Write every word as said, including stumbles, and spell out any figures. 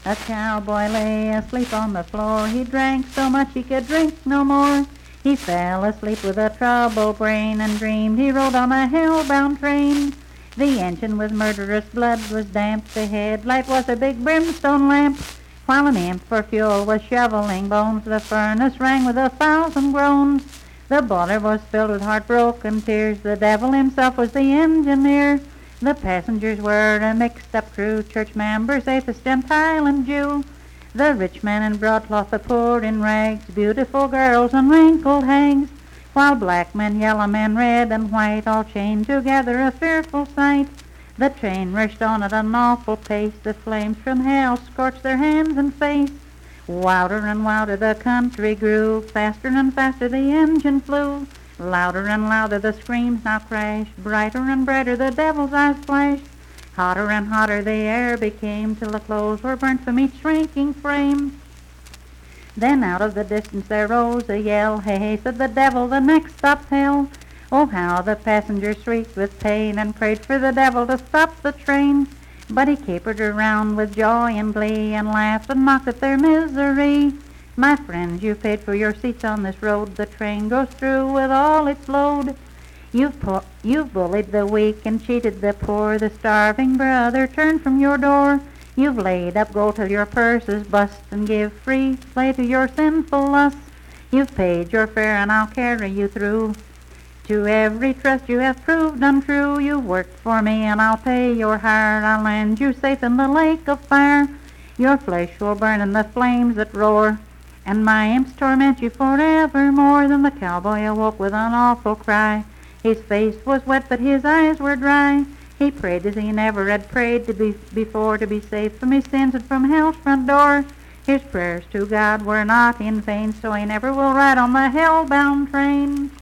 A cowboy lay asleep on the floor. He drank so much he could drink no more. He fell asleep with a troubled brain and dreamed he rode on a hell-bound train. The engine with murderous blood was damp. The headlight was a big brimstone lamp. While an imp for fuel was shoveling bones, the furnace rang with a thousand groans. The boiler was filled with heartbroken tears. The devil himself was the engineer. The passengers were a mixed-up crew, church members, atheist, Gentile, and Jew. The rich man in broadcloth, the poor in rags, beautiful girls and wrinkled hags, while black men, yellow men, red and white, all chained together, a fearful sight. The train rushed on at an awful pace. The flames from hell scorched their hands and face. Wilder and wilder the country grew. Faster and faster the engine flew. Louder and louder the screams now crashed. Brighter and brighter the devil's eyes flashed. Hotter and hotter the air became, till the clothes were burnt from each shrinking frame. Then out of the distance there rose a yell. Hey, hey, said the devil, the next stop's hell. Oh, how the passengers shrieked with pain and prayed for the devil to stop the train. But he capered around with joy and glee and laughed and mocked at their misery. My friends, you've paid for your seats on this road. The train goes through with all its load. You've, pu- you've bullied the weak and cheated the poor. The starving brother turned from your door. You've laid up gold till your purses bust and give free play to your sinful lusts. You've paid your fare and I'll carry you through. To every trust you have proved untrue. You've worked for me and I'll pay your hire. I'll land you safe in the lake of fire. Your flesh will burn in the flames that roar, and my imps torment you forevermore. Then the cowboy awoke with an awful cry. His face was wet but his eyes were dry. He prayed as he never had prayed to be before, to be saved from his sins and from hell's front door. His prayers to God were not in vain, so he never will ride on the hell-bound train.